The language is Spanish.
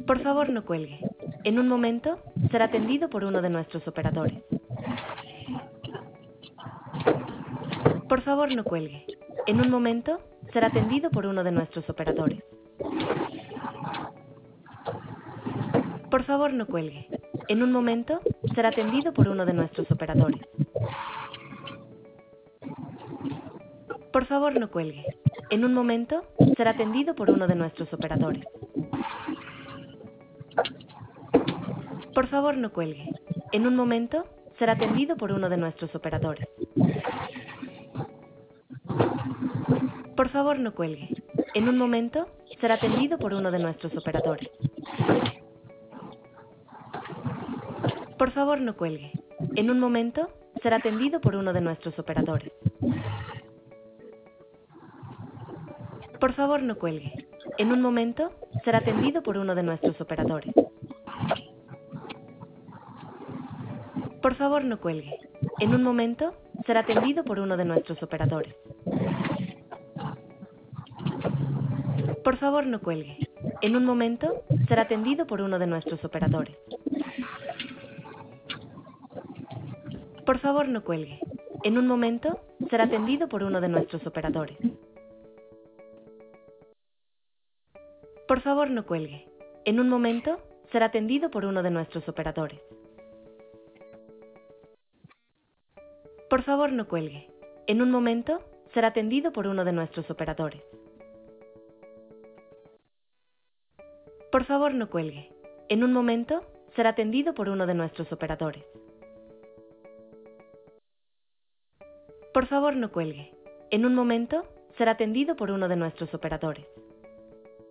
Por favor, no cuelgue. En un momento, será atendido por uno de nuestros operadores. Por favor, no cuelgue. En un momento, será atendido por uno de nuestros operadores. Por favor, no cuelgue. En un momento, será atendido por uno de nuestros operadores. Por favor, no cuelgue. En un momento, será atendido por uno de nuestros operadores. Por favor, no cuelgue. En un momento, será atendido por uno de nuestros operadores. Por favor, no cuelgue. En un momento, será atendido por uno de nuestros operadores. Por favor, no cuelgue. En un momento, será atendido por uno de nuestros operadores. Por favor, no cuelgue. En un momento, será atendido por uno de nuestros operadores. Por favor, no cuelgue. En un momento, será atendido por uno de nuestros operadores. Por favor, no cuelgue. En un momento, será atendido por uno de nuestros operadores. Por favor, no cuelgue. En un momento, será atendido por uno de nuestros operadores. Por favor, no cuelgue. En un momento, será atendido por uno de nuestros operadores. Por favor, no cuelgue. En un momento, será atendido por uno de nuestros operadores. Por favor, no cuelgue. En un momento, será atendido por uno de nuestros operadores. Por favor, no cuelgue. En un momento, será atendido por uno de nuestros operadores.